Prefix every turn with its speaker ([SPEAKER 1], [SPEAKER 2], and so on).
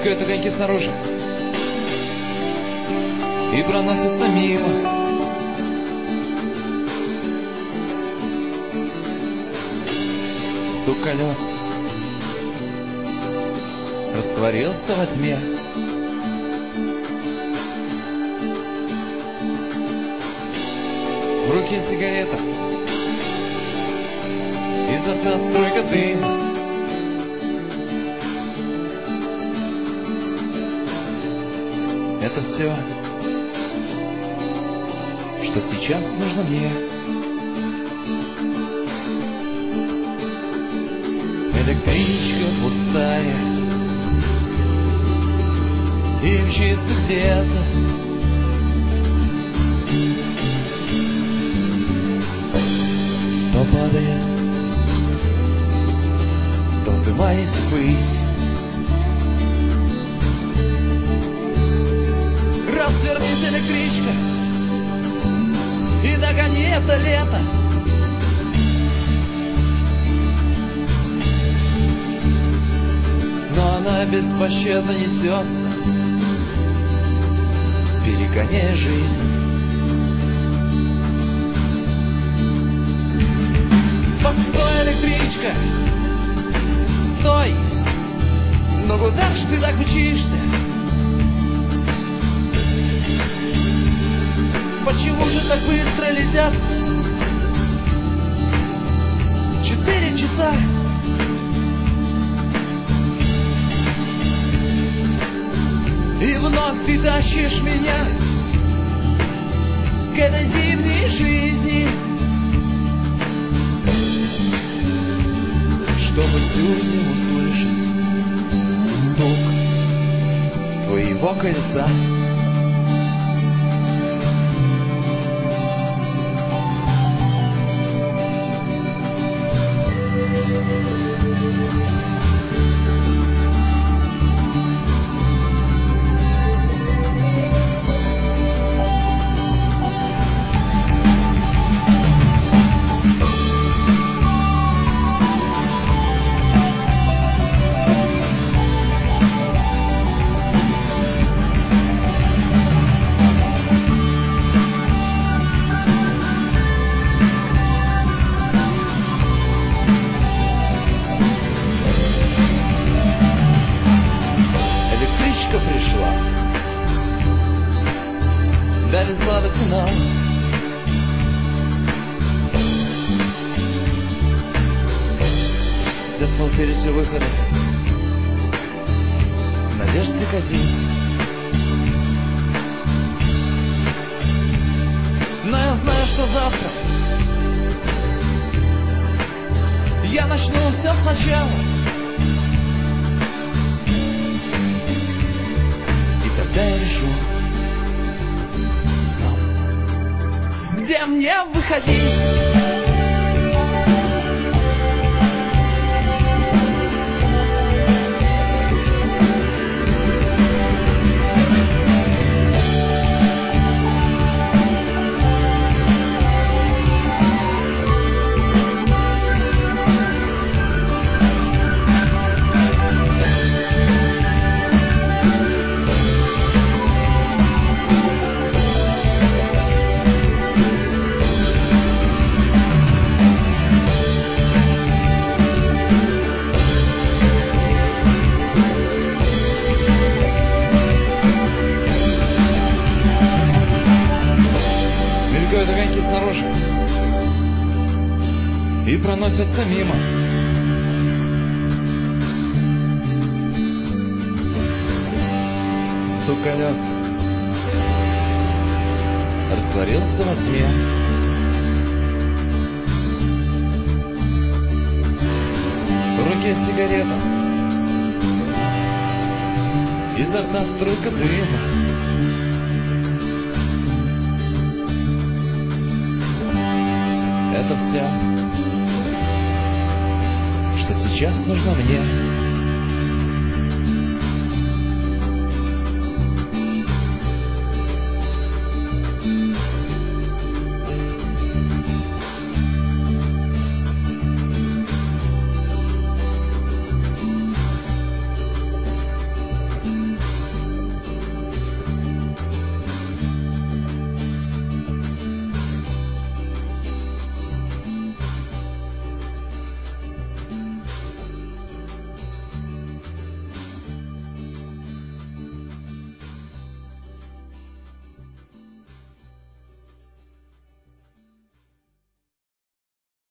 [SPEAKER 1] Мелькают огоньки снаружи и проносятся мимо. Стук колес растворился во тьме. В руке сигарета, изо рта струйка дыма. Это все, что сейчас нужно мне. Электричка пустая и мчится где-то. То падает, то вздымаясь ввысь. Развернись, электричка, и догони это лето. Но она беспощадно несется, перегоняя жизнь. Постой, электричка, стой! Но куда ж ты так мчишься? Почему же так быстро летят 4 часа? И вновь ты тащишь меня к этой зимней жизни, чтобы всю зиму слышать стук твоего колеса. Пришла, довезла до финала. Столпились все выходы, надежды катить. Но я знаю, что завтра я начну все сначала. Тогда я решу сам, где мне выходить. Огоньки снаружи и проносятся мимо. Стук колес растворился во тьме. В руке сигарета, изо рта струйка дыма. Это все, что сейчас нужно мне.